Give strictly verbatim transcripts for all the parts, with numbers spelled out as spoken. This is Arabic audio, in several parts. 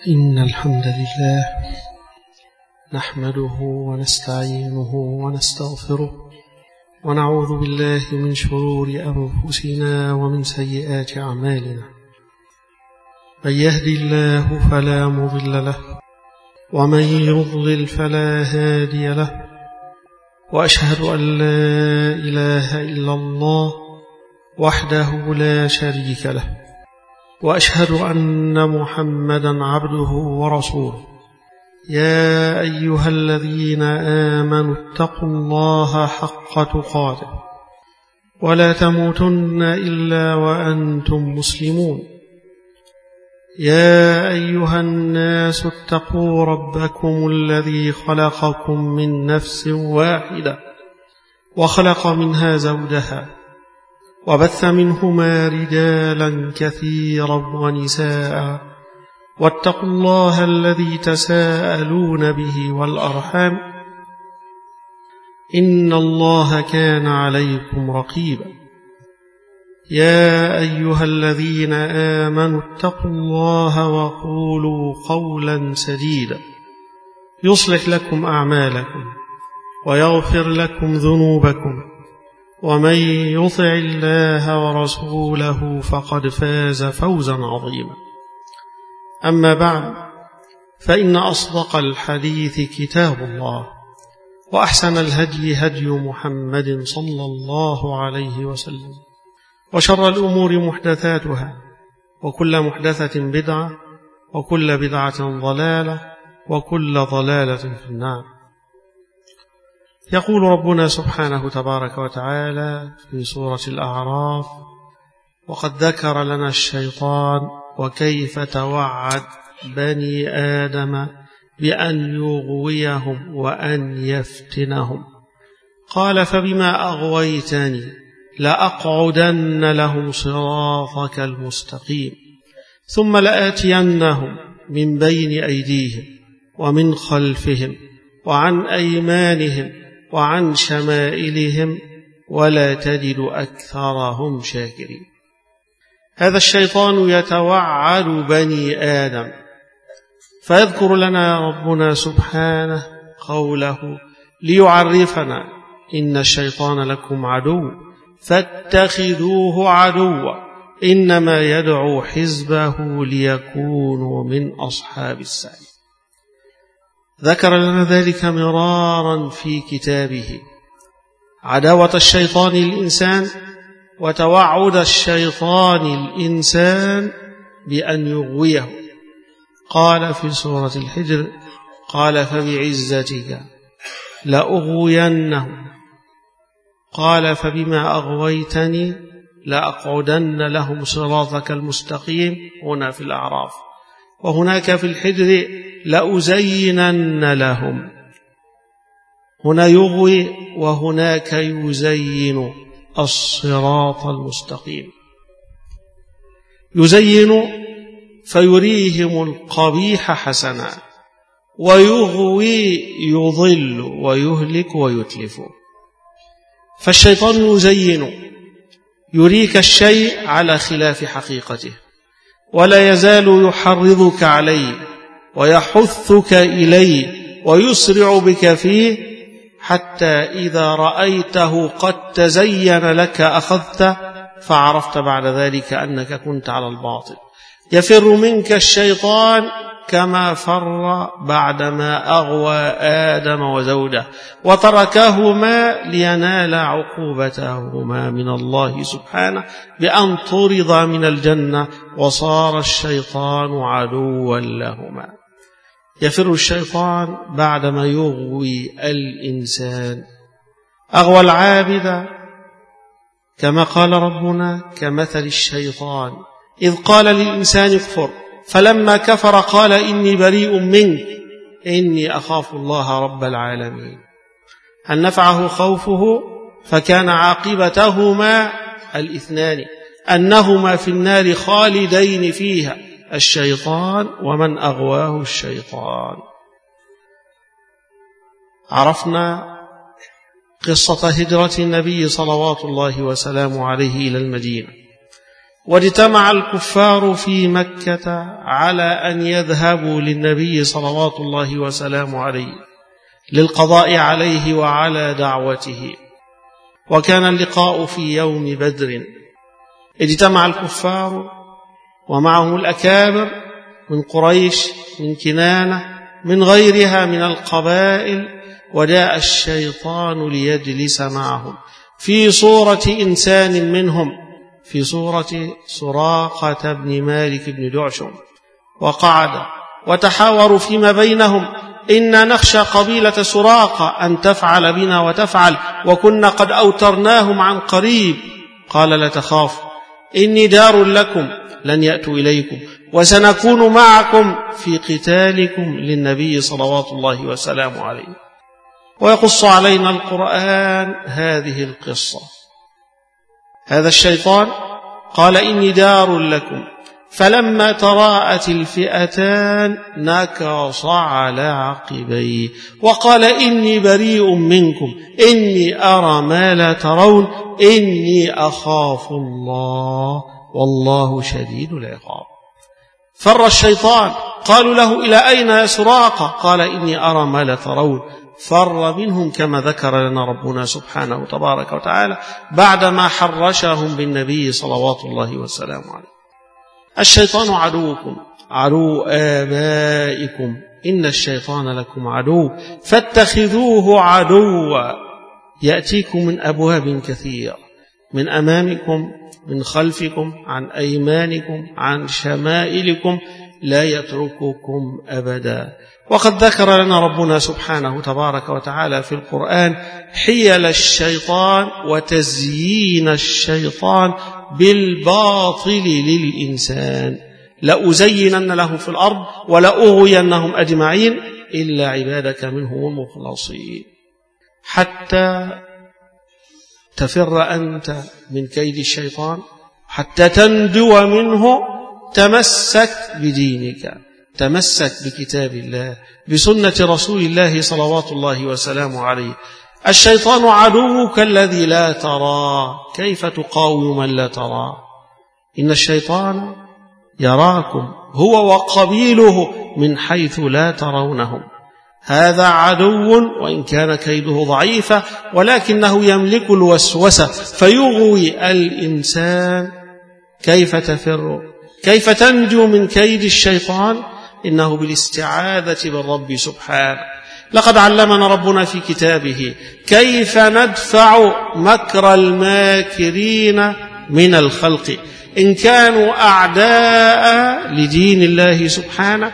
إن الحمد لله نحمده ونستعينه ونستغفره ونعوذ بالله من شرور أنفسنا ومن سيئات أعمالنا. من يهدي الله فلا مضل له ومن يضلل فلا هادي له، وأشهد أن لا إله إلا الله وحده لا شريك له، وأشهد أن محمدا عبده ورسوله. يا أيها الذين آمنوا اتقوا الله حق تقاته ولا تموتن إلا وأنتم مسلمون. يا أيها الناس اتقوا ربكم الذي خلقكم من نفس واحدة وخلق منها زوجها وبث منهما رجالا كثيرا ونساء، واتقوا الله الذي تساءلون به والأرحام إن الله كان عليكم رقيبا. يا أيها الذين آمنوا اتقوا الله وقولوا قولا سديدا يصلح لكم أعمالكم ويغفر لكم ذنوبكم، ومن يطع الله ورسوله فقد فاز فوزا عظيما. أما بعد، فإن أصدق الحديث كتاب الله، وأحسن الهدي هدي محمد صلى الله عليه وسلم، وشر الأمور محدثاتها، وكل محدثة بدعة، وكل بدعة ضلالة، وكل ضلالة في النار. يقول ربنا سبحانه تبارك وتعالى في سورة الأعراف: وقد ذكر لنا الشيطان وكيف توعد بني آدم بأن يغويهم وأن يفتنهم. قال: فبما أغويتني لأقعدن لهم صراطك المستقيم ثم لآتينهم من بين أيديهم ومن خلفهم وعن أيمانهم وعن شمائلهم ولا تجد أكثرهم شاكرين. هذا الشيطان يتوعد بني آدم، فيذكر لنا ربنا سبحانه قوله ليعرفنا: إن الشيطان لكم عدو فاتخذوه عدوا إنما يدعو حزبه ليكونوا من أصحاب السعير. ذكر لنا ذلك مرارا في كتابه، عداوة الشيطان للإنسان وتوعد الشيطان الإنسان بأن يغويه. قال في سورة الحجر: قال فبعزتك لأغوينهم. قال فبما أغويتني لأقعدن لهم صراطك المستقيم، هنا في الأعراف، وهناك في الحجر لأزينن لهم. هنا يغوي وهناك يزين الصراط المستقيم. يزين فيريهم القبيح حسنا، ويغوي يضل ويهلك ويتلف. فالشيطان يزين، يريك الشيء على خلاف حقيقته، ولا يزال يحرضك عليه ويحثك إليه ويسرع بك فيه، حتى إذا رأيته قد تزين لك أخذته، فعرفت بعد ذلك أنك كنت على الباطل. يفر منك الشيطان كما فر بعدما أغوى آدم وزوجه وتركهما لينال عقوبتهما من الله سبحانه بأن طرد من الجنة وصار الشيطان عدوا لهما. يفر الشيطان بعدما يغوي الإنسان. أغوى العابد كما قال ربنا كمثل الشيطان إذ قال للإنسان اكفر فلما كفر قال إني بريء منك إني أخاف الله رب العالمين. هل نفعه خوفه؟ فكان عاقبتهما الاثنان أنهما في النار خالدين فيها، الشيطان ومن أغواه الشيطان. عرفنا قصة هجرة النبي صلوات الله وسلامه عليه إلى المدينة. واجتمع الكفار في مكة على أن يذهبوا للنبي صلوات الله وسلامه عليه للقضاء عليه وعلى دعوته. وكان اللقاء في يوم بدر. اجتمع الكفار ومعهم الأكابر من قريش، من كنانة، من غيرها من القبائل، وجاء الشيطان ليجلس معهم في صورة إنسان منهم، في صورة سراقة بن مالك بن جعشم، وقعد وتحاوروا فيما بينهم: إنا نخشى قبيلة سراقة أن تفعل بنا وتفعل، وكنا قد أوترناهم عن قريب. قال: لا تخاف، إني دار لكم، لن يأتوا إليكم، وسنكون معكم في قتالكم للنبي صلوات الله وسلامه عليه. ويقص علينا القرآن هذه القصة. هذا الشيطان قال: إني دار لكم، فلما تراءت الفئتان نكص على عقبيه وقال: إني بريء منكم، إني أرى ما لا ترون، إني أخاف الله والله شديد العقاب. فر الشيطان. قالوا له: إلى أين يا سراقة؟ قال: إني أرى ما لا ترون. فر منهم كما ذكر لنا ربنا سبحانه تبارك وتعالى بعدما حرشهم بالنبي صلوات الله وسلامه عليه. الشيطان عدوكم، عدو آبائكم، إن الشيطان لكم عدو فاتخذوه عدوا، يأتيكم من أبواب كثيرة، من أمامكم، من خلفكم، عن أيمانكم، عن شمائلكم، لا يترككم أبدا. وقد ذكر لنا ربنا سبحانه تبارك وتعالى في القرآن حيل الشيطان وتزيين الشيطان بالباطل للإنسان: لأزينن له في الأرض ولأغوينهم أجمعين إلا عبادك منهم المخلصين. حتى تفر أنت من كيد الشيطان، حتى تندو منه، تمسك بدينك، تمسك بكتاب الله، بسنة رسول الله صلوات الله وسلامه عليه. الشيطان عدوك الذي لا تراه، كيف تقاوم من لا تراه؟ إن الشيطان يراكم هو وقبيله من حيث لا ترونهم. هذا عدو وإن كان كيده ضعيفا، ولكنه يملك الوسوسة فيغوي الإنسان. كيف تفر؟ كيف تنجو من كيد الشيطان؟ إنه بالاستعاذة بالرب سبحانه. لقد علمنا ربنا في كتابه كيف ندفع مكر الماكرين من الخلق. إن كانوا أعداء لدين الله سبحانه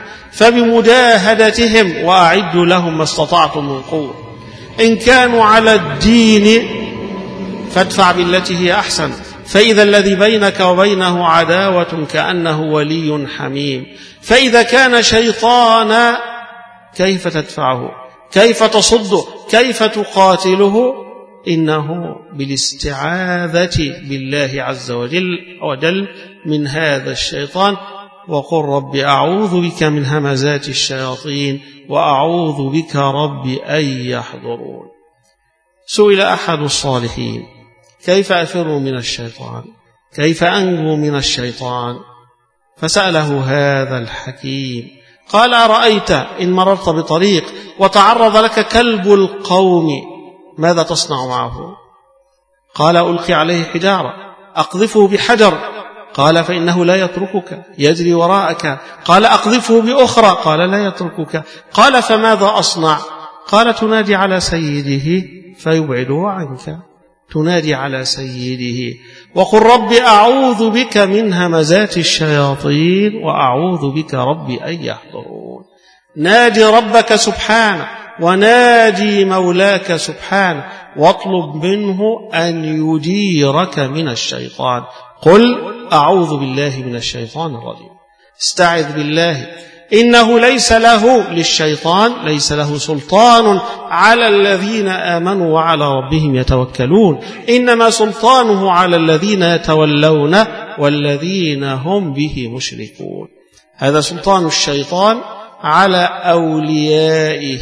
فبمجاهدتهم وأعدوا لهم ما استطعتم من قوة. إن كانوا على الدين فادفع بالتي هي أحسن، فإذا الذي بينك وبينه عداوة كأنه ولي حميم. فإذا كان شيطانا كيف تدفعه؟ كيف تصده؟ كيف تقاتله؟ إنه بالاستعاذة بالله عز وجل وجل من هذا الشيطان. وقل رب أعوذ بك من همزات الشياطين وأعوذ بك رب أن يحضرون. سئل أحد الصالحين: كيف أفر من الشيطان؟ كيف أنجو من الشيطان؟ فسأله هذا الحكيم قال: أرأيت إن مررت بطريق وتعرض لك كلب القوم ماذا تصنع معه؟ قال: ألقي عليه حجارة، أقذفه بحجر. قال: فإنه لا يتركك، يجري وراءك. قال: أقذفه بأخرى. قال: لا يتركك. قال: فماذا أصنع؟ قال: تنادي على سيده فيبعده عنك، تنادي على سيده وقل رب أعوذ بك من همزات الشياطين وأعوذ بك رب أن يحضرون. نادي ربك سبحانه ونادي مولاك سبحانه واطلب منه أن يجيرك من الشيطان. قل أعوذ بالله من الشيطان الرجيم، استعذ بالله، إنه ليس له للشيطان ليس له سلطان على الذين آمنوا وعلى ربهم يتوكلون، إنما سلطانه على الذين يتولون والذين هم به مشركون. هذا سلطان الشيطان على أوليائه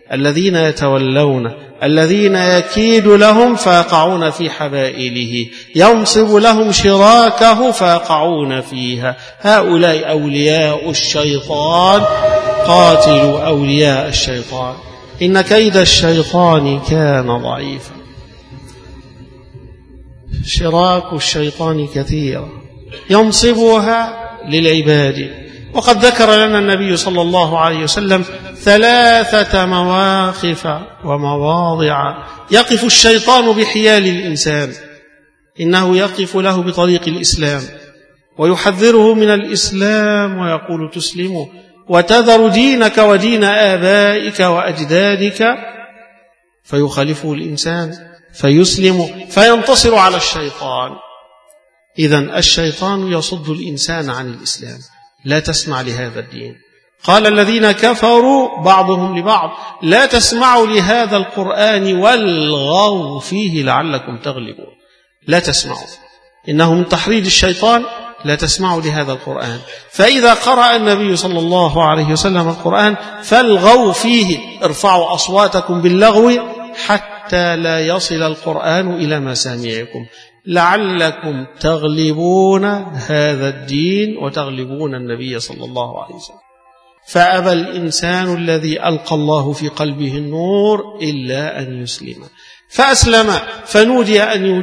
الذين يتولون الذين يكيد لهم فيقعون في حبائله ينصب لهم شراكه فيقعون فيها هؤلاء أولياء الشيطان قاتلوا أولياء الشيطان إن كيد الشيطان كان ضعيفا. شراك الشيطان كثيرا ينصبها للعباد. وقد ذكر لنا النبي صلى الله عليه وسلم ثلاثة مواقف ومواضع يقف الشيطان بحيال الإنسان. إنه يقف له بطريق الإسلام ويحذره من الإسلام ويقول تسلم وتذر دينك ودين آبائك وأجدادك، فيخالفه الإنسان فيسلم فينتصر على الشيطان. إذن الشيطان يصد الإنسان عن الإسلام، لا تسمع لهذا الدين. قال الذين كفروا بعضهم لبعض لا تسمعوا لهذا القرآن والغوا فيه لعلكم تغلبون. لا تسمعوا، إنه من تحريض الشيطان. لا تسمعوا لهذا القرآن، فإذا قرأ النبي صلى الله عليه وسلم القرآن فالغوا فيه، ارفعوا أصواتكم باللغو حتى لا يصل القرآن إلى مسامعكم لعلكم تغلبون هذا الدين وتغلبون النبي صلى الله عليه وسلم. فأبى الإنسان الذي ألقى الله في قلبه النور إلا أن يسلم، فأسلم فنودي أن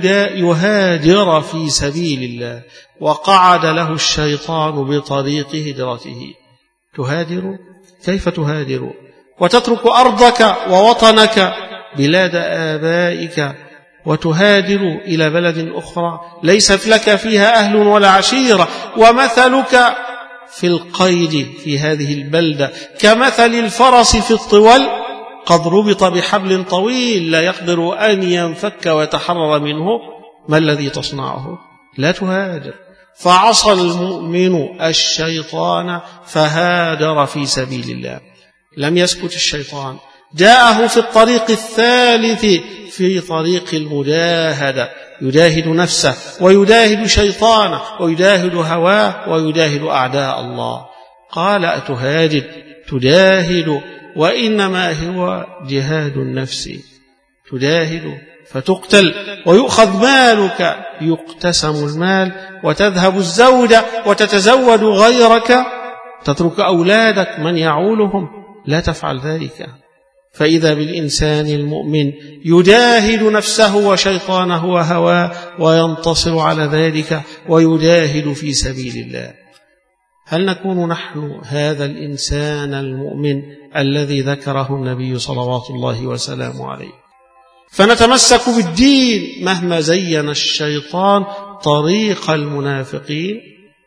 يهاجر في سبيل الله، وقعد له الشيطان بطريق هجرته. تهاجر؟ كيف تهاجر وتترك أرضك ووطنك بلاد آبائك وتهاجر إلى بلد أخرى ليست لك فيها أهل ولا عشيرة، ومثلك في القيد في هذه البلدة كمثل الفرس في الطول قد ربط بحبل طويل لا يقدر أن ينفك ويتحرر منه. ما الذي تصنعه؟ لا تهاجر. فعصى المؤمن الشيطان فهاجر في سبيل الله. لم يسكت الشيطان، جاءه في الطريق الثالث في طريق المجاهدة، يجاهد نفسه ويجاهد شيطانه ويجاهد هواه ويجاهد أعداء الله. قال أتهاجر تجاهد وإنما هو جهاد النفس، تجاهد فتقتل ويؤخذ مالك، يقتسم المال وتذهب الزوجة وتتزوج غيرك، تترك أولادك من يعولهم. لا تفعل ذلك. فإذا بالإنسان المؤمن يجاهد نفسه وشيطانه وهواه وينتصر على ذلك ويجاهد في سبيل الله. هل نكون نحن هذا الإنسان المؤمن الذي ذكره النبي صلوات الله وسلامه عليه؟ فنتمسك بالدين مهما زين الشيطان طريق المنافقين،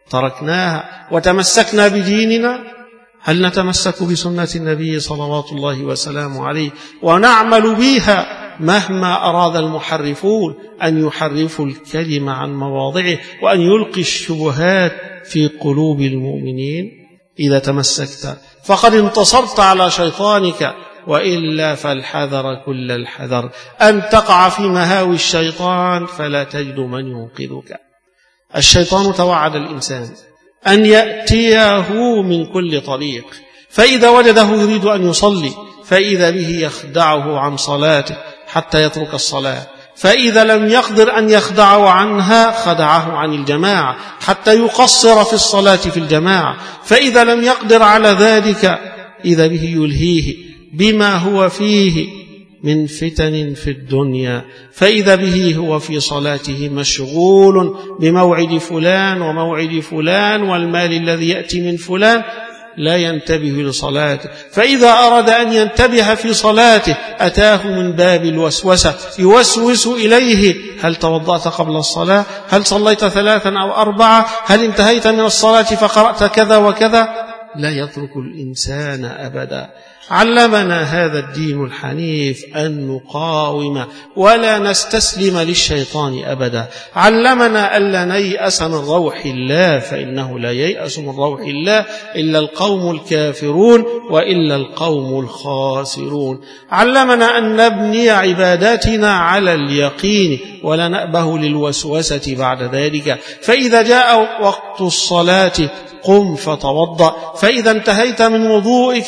تركناها وتمسكنا بديننا. هل نتمسك بسنة النبي صلوات الله وسلامه عليه ونعمل بها مهما أراد المحرفون أن يحرفوا الكلمة عن مواضعه وأن يلقي الشبهات في قلوب المؤمنين؟ إذا تمسكت فقد انتصرت على شيطانك، وإلا فالحذر كل الحذر أن تقع في مهاوي الشيطان فلا تجد من ينقذك. الشيطان توعد الإنسان أن يأتيه من كل طريق، فإذا وجده يريد أن يصلي فإذا به يخدعه عن صلاته حتى يترك الصلاة، فإذا لم يقدر أن يخدعه عنها خدعه عن الجماعة حتى يقصر في الصلاة في الجماعة، فإذا لم يقدر على ذلك إذا به يلهيه بما هو فيه من فتن في الدنيا، فإذا به هو في صلاته مشغول بموعد فلان وموعد فلان والمال الذي يأتي من فلان، لا ينتبه لصلاته. فإذا أراد أن ينتبه في صلاته أتاه من باب الوسوسة يوسوس إليه: هل توضأت قبل الصلاة؟ هل صليت ثلاثا أو أربعة؟ هل انتهيت من الصلاة فقرأت كذا وكذا؟ لا يترك الإنسان أبدا. علمنا هذا الدين الحنيف أن نقاوم ولا نستسلم للشيطان أبدا. علمنا ألا نيأس من روح الله، فإنه لا ييأس من روح الله إلا القوم الكافرون وإلا القوم الخاسرون. علمنا أن نبني عباداتنا على اليقين ولا نأبه للوسوسة بعد ذلك. فإذا جاء وقت الصلاة قم فتوضأ، فإذا انتهيت من وضوئك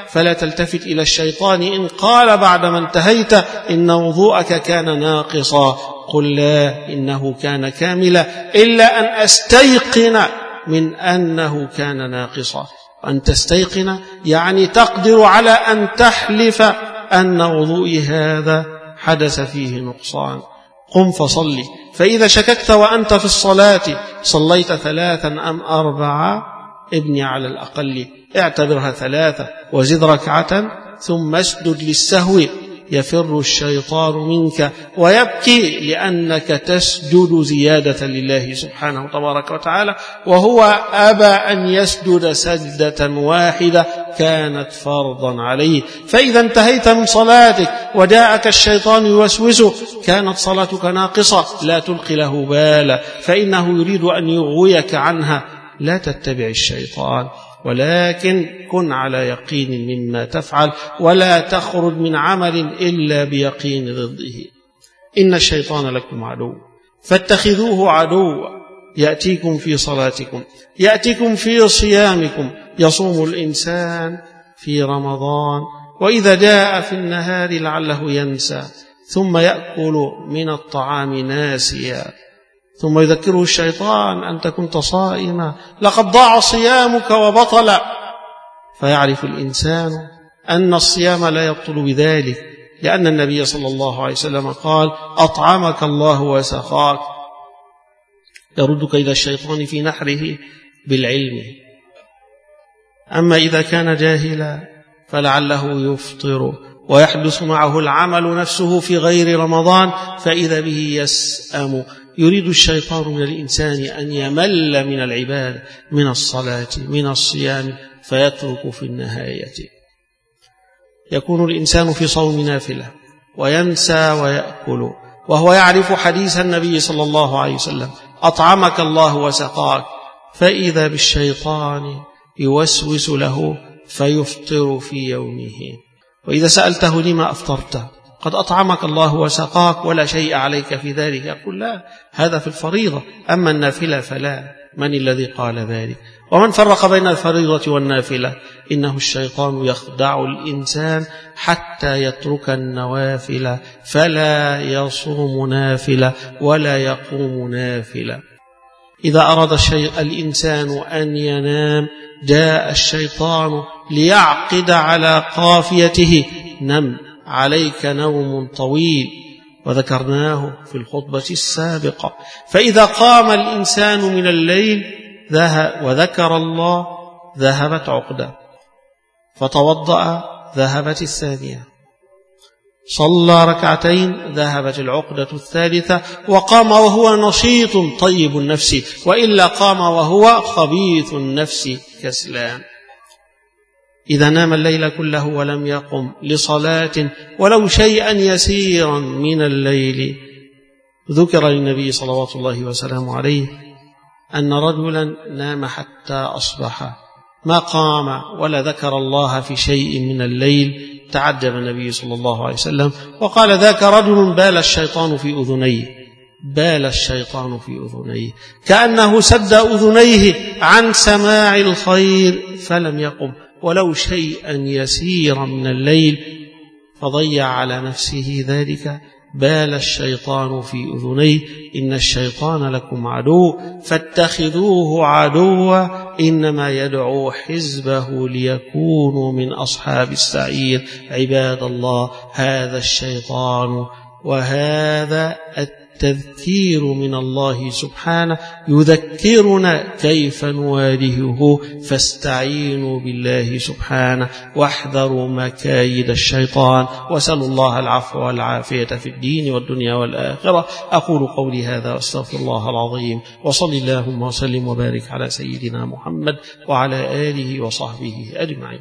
فلا تلتفت إلى الشيطان إن قال بعدما انتهيت إن وضوءك كان ناقصا، قل لا إنه كان كاملا، إلا أن أستيقن من أنه كان ناقصا. أن تستيقن يعني تقدر على أن تحلف أن وضوئي هذا حدث فيه نقصان. قم فصلي، فإذا شككت وأنت في الصلاة صليت ثلاثا أم أربعة ابني على الأقل، اعتبرها ثلاثة وزد ركعة ثم اسجد للسهو، يفر الشيطان منك ويبكي لأنك تسجد زيادة لله سبحانه تبارك وتعالى، وهو أبى أن يسجد سجدة واحدة كانت فرضا عليه. فإذا انتهيت من صلاتك وجاءك الشيطان يوسوسك كانت صلاتك ناقصة، لا تلقي له بالا، فإنه يريد أن يغويك عنها. لا تتبع الشيطان، ولكن كن على يقين مما تفعل، ولا تخرج من عمل إلا بيقين ضده. إن الشيطان لكم عدو فاتخذوه عدوا، يأتيكم في صلاتكم، يأتيكم في صيامكم. يصوم الإنسان في رمضان وإذا جاء في النهار لعله ينسى، ثم يأكل من الطعام ناسيا، ثم يذكره الشيطان أنت كنت صائما لقد ضاع صيامك وبطل. فيعرف الإنسان أن الصيام لا يبطل بذلك، لأن النبي صلى الله عليه وسلم قال أطعمك الله وسقاك. يردك إلى الشيطان في نحره بالعلم. أما إذا كان جاهلا فلعله يفطر ويحدث معه العمل نفسه في غير رمضان، فإذا به يسأم. يريد الشيطان من الإنسان أن يمل من العبادة، من الصلاة، من الصيام، فيترك في النهاية. يكون الإنسان في صوم نافلة وينسى ويأكل وهو يعرف حديث النبي صلى الله عليه وسلم أطعمك الله وسقاك، فإذا بالشيطان يوسوس له فيفطر في يومه. وإذا سألته لما أفطرت؟ قد أطعمك الله وسقاك ولا شيء عليك في ذلك، يقول لا، هذا في الفريضة، أما النافلة فلا. من الذي قال ذلك؟ ومن فرق بين الفريضة والنافلة؟ إنه الشيطان يخدع الإنسان حتى يترك النوافل، فلا يصوم نافلة ولا يقوم نافلة. إذا أراد الشيء الإنسان أن ينام جاء الشيطان ليعقد على قافيته نم عليك نوم طويل، وذكرناه في الخطبة السابقة. فإذا قام الإنسان من الليل ذهب وذكر الله ذهبت عقدة، فتوضأ ذهبت الثانية، صلى ركعتين ذهبت العقدة الثالثة، وقام وهو نشيط طيب النفس، وإلا قام وهو خبيث النفس كسلان. إذا نام الليل كله ولم يقم لصلاة ولو شيئا يسيرا من الليل، ذكر للنبي صلوات الله وسلامه عليه أن رجلا نام حتى أصبح ما قام ولا ذكر الله في شيء من الليل. تعجب النبي صلى الله عليه وسلم وقال ذاك رجل بال الشيطان في أذنيه، بال الشيطان في أذنيه، كأنه سد أذنيه عن سماع الخير فلم يقم ولو شيئا يسيرا من الليل، فضيع على نفسه ذلك. بال الشيطان في أذنيه. إن الشيطان لكم عدو فاتخذوه عدوا، إنما يدعو حزبه ليكونوا من أصحاب السعير. عباد الله، هذا الشيطان وهذا التذكير من الله سبحانه يذكرنا كيف نواجهه، فاستعينوا بالله سبحانه واحذروا مكايد الشيطان، وسلوا الله العفو والعافية في الدين والدنيا والآخرة. أقول قولي هذا واستغفر الله العظيم، وصل اللهم وسلم وبارك على سيدنا محمد وعلى آله وصحبه أجمعين.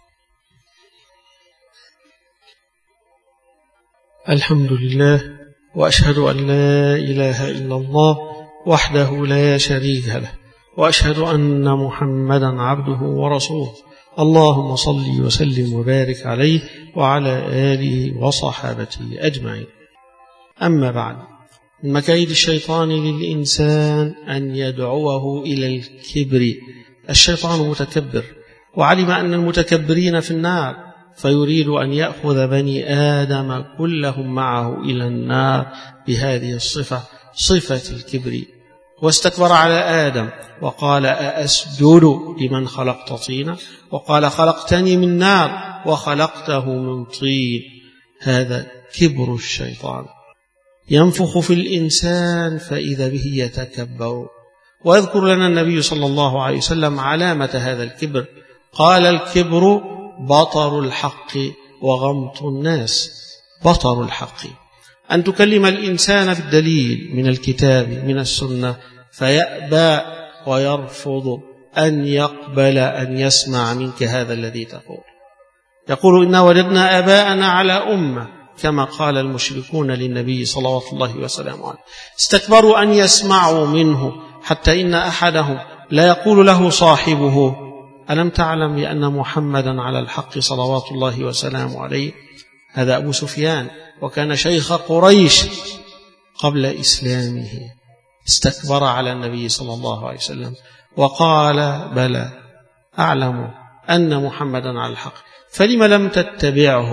الحمد لله، وأشهد أن لا إله إلا الله وحده لا شريك له، وأشهد أن محمدا عبده ورسوله. اللهم صل وسلم وبارك عليه وعلى آله وصحابته أجمعين. أما بعد، من مكايد الشيطان للإنسان أن يدعوه إلى الكبر. الشيطان متكبر وعلم أن المتكبرين في النار، فيريد أن يأخذ بني آدم كلهم معه إلى النار بهذه الصفة، صفة الكبر. واستكبر على آدم وقال أأسجد لمن خلقت طينا، وقال خلقتني من نار وخلقته من طين. هذا كبر الشيطان، ينفخ في الإنسان فإذا به يتكبر. ويذكر لنا النبي صلى الله عليه وسلم علامة هذا الكبر، قال الكبر بطر الحق وغمط الناس. بطر الحق أن تكلم الإنسان بالدليل من الكتاب من السنة فيأبى ويرفض أن يقبل أن يسمع منك هذا الذي تقول. يقول إنا وجدنا آباءنا على أمة، كما قال المشركون للنبي صلوات الله وسلامه عليه، استكبروا أن يسمعوا منه، حتى إن أحدهم لا يقول له صاحبه ألم تعلم بأن محمدا على الحق صلوات الله وسلامه عليه. هذا أبو سفيان، وكان شيخ قريش قبل إسلامه، استكبر على النبي صلى الله عليه وسلم وقال بلى أعلم أن محمدا على الحق فلم لم تتبعه.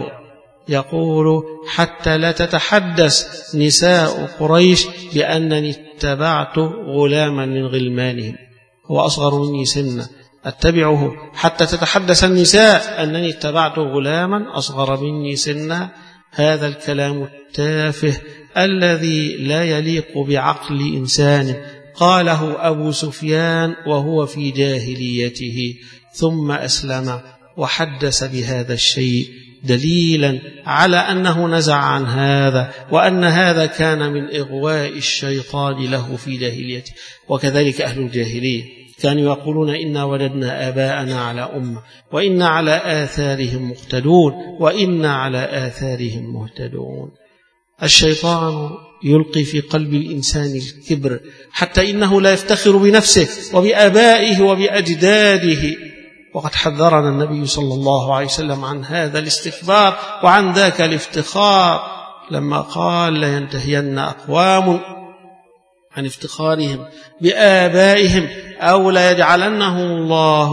يقول حتى لا تتحدث نساء قريش بأنني اتبعت غلاما من غلمانهم، هو أصغر مني سنا، أتبعه حتى تتحدث النساء أنني اتبعت غلاما أصغر مني سنا. هذا الكلام التافه الذي لا يليق بعقل إنسان قاله أبو سفيان وهو في جاهليته، ثم أسلم وحدث بهذا الشيء دليلا على أنه نزع عن هذا، وأن هذا كان من إغواء الشيطان له في جاهليته. وكذلك أهل الجاهلية كانوا يقولون إنا وجدنا آباءنا على أمة وإنا على آثارهم مقتدون وإنا على آثارهم مهتدون. الشيطان يلقي في قلب الإنسان الكبر حتى إنه لا يفتخر بنفسه وبآبائه وبأجداده، وقد حذرنا النبي صلى الله عليه وسلم عن هذا الاستكبار وعن ذاك الافتخار لما قال لينتهين أقوام عن افتخارهم بآبائهم أو لا يجعلنه الله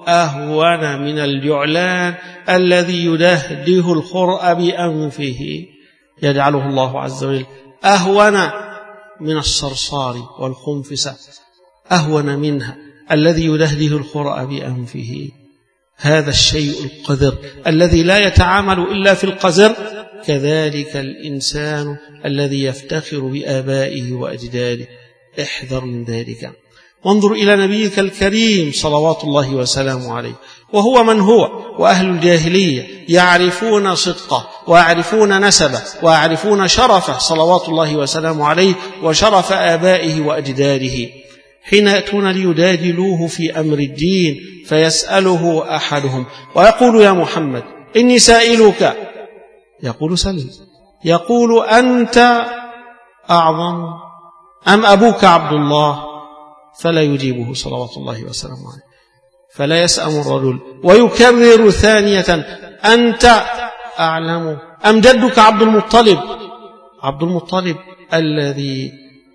أهون من الجعلان الذي يدهده الخرأ بأنفه. يجعله الله عز وجل أهون من الصرصار والخنفسة، أهون منها الذي يدهده الخرأ بأنفه. هذا الشيء القذر الذي لا يتعامل إلا في القذر، كذلك الإنسان الذي يفتخر بآبائه وأجداده. احذر من ذلك، وانظر إلى نبيك الكريم صلوات الله وسلامه عليه، وهو من هو. وأهل الجاهلية يعرفون صدقه ويعرفون نسبه ويعرفون شرفه صلوات الله وسلامه عليه وشرف آبائه وأجداده. حين يأتون ليجادلوه في أمر الدين فيسأله أحدهم ويقول يا محمد إني سائلك، يقول سل، يقول أنت أعظم أم أبوك عبد الله؟ فلا يجيبه صلوات الله وسلامه عليه، فلا يسأم الرجل ويكرر ثانية أنت أعلم أم جدك عبد المطلب؟ عبد المطلب الذي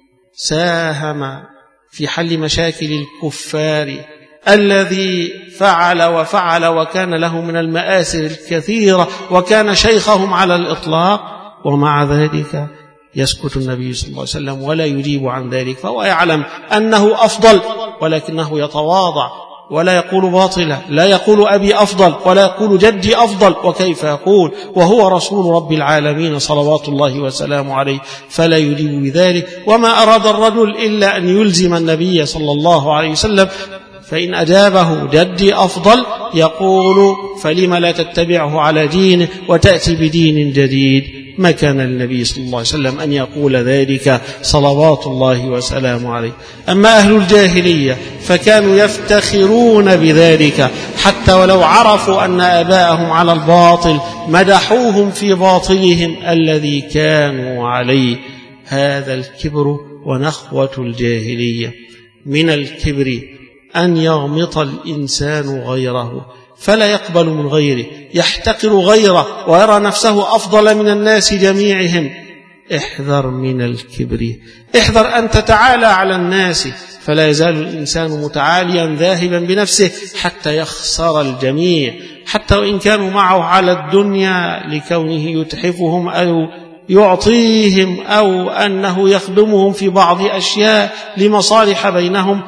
ساهم في حل مشاكل الكفار، الذي فعل وفعل وكان له من المآسر الكثيرة وكان شيخهم على الإطلاق، ومع ذلك يسكت النبي صلى الله عليه وسلم ولا يجيب عن ذلك، فهو يعلم أنه أفضل ولكنه يتواضع ولا يقول باطلا، لا يقول أبي أفضل ولا يقول جدي أفضل، وكيف يقول وهو رسول رب العالمين صلوات الله وسلامه عليه، فلا يجيب بذلك. وما أراد الرجل إلا أن يلزم النبي صلى الله عليه وسلم، فإن أجابه جدي أفضل يقول فلم لا تتبعه على دينه وتأتي بدين جديد. ما كان للنبي صلى الله عليه وسلم أن يقول ذلك صلوات الله وسلامه عليه. أما أهل الجاهلية فكانوا يفتخرون بذلك، حتى ولو عرفوا أن آباءهم على الباطل مدحوهم في باطلهم الذي كانوا عليه. هذا الكبر ونخوة الجاهلية. من الكبر أن يغمط الإنسان غيره فلا يقبل من غيره، يحتقر غيره ويرى نفسه أفضل من الناس جميعهم. احذر من الكبر، احذر أن تتعالى على الناس، فلا يزال الإنسان متعاليا ذاهبا بنفسه حتى يخسر الجميع، حتى وإن كانوا معه على الدنيا لكونه يتحفهم أو يعطيهم أو أنه يخدمهم في بعض أشياء لمصالح بينهم.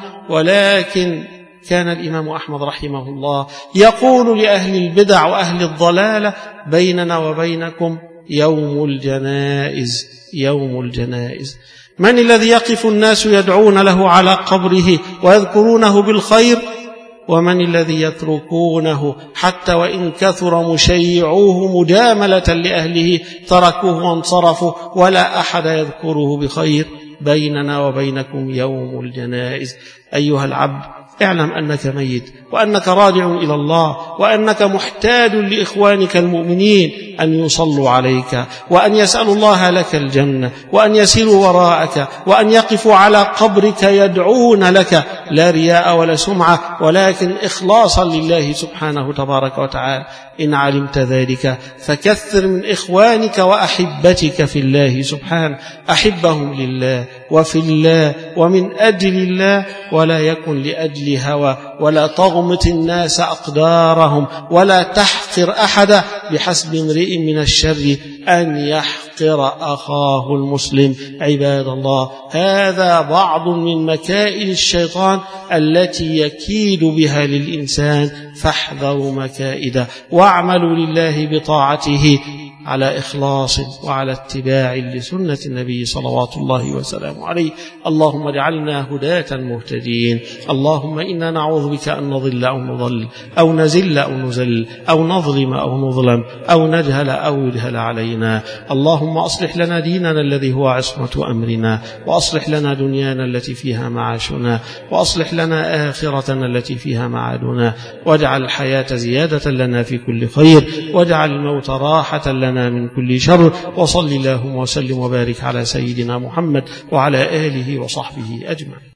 ولكن كان الإمام أحمد رحمه الله يقول لأهل البدع وأهل الضلالة: بيننا وبينكم يوم الجنائز، يوم الجنائز. من الذي يقف الناس يدعون له على قبره ويذكرونه بالخير؟ ومن الذي يتركونه حتى وإن كثر مشيعوه مجاملة لأهله تركوه وانصرفوا ولا أحد يذكره بخير؟ بيننا وبينكم يوم الجنائز. أيها العبد، اعلم أنك ميت، وأنك راجع إلى الله، وأنك محتاج لإخوانك المؤمنين أن يصلوا عليك، وأن يسألوا الله لك الجنة، وأن يسيروا وراءك، وأن يقفوا على قبرك يدعون لك، لا رياء ولا سمعة، ولكن إخلاصا لله سبحانه تبارك وتعالى. إن علمت ذلك فكثر من إخوانك وأحبتك في الله سبحانه، أحبهم لله وفي الله ومن أجل الله، ولا يكن لأجل هوى، ولا تغمط الناس أقدارهم، ولا تحقر أحدا، بحسب امرئ من الشر أن يحقر أخاه المسلم. عباد الله، هذا بعض من مكائد الشيطان التي يكيد بها للإنسان، فاحذروا مكائده، واعملوا لله بطاعته على إخلاص وعلى اتباع لسنة النبي صلوات الله وسلامه عليه. اللهم اجعلنا هداة مهتدين. اللهم إنا نعوذ بك أن نضل أو نضل أو نزل أو نزل أو نظلم أو نظلم أو نجهل أو يجهل علينا. اللهم أصلح لنا ديننا الذي هو عصمة أمرنا، وأصلح لنا دنيانا التي فيها معاشنا، وأصلح لنا آخرتنا التي فيها معادنا، واجعل الحياة زيادة لنا في كل خير، واجعل الموت راحة لنا من كل شر. وصل اللهم وسلم وبارك على سيدنا محمد وعلى آله وصحبه أجمعين.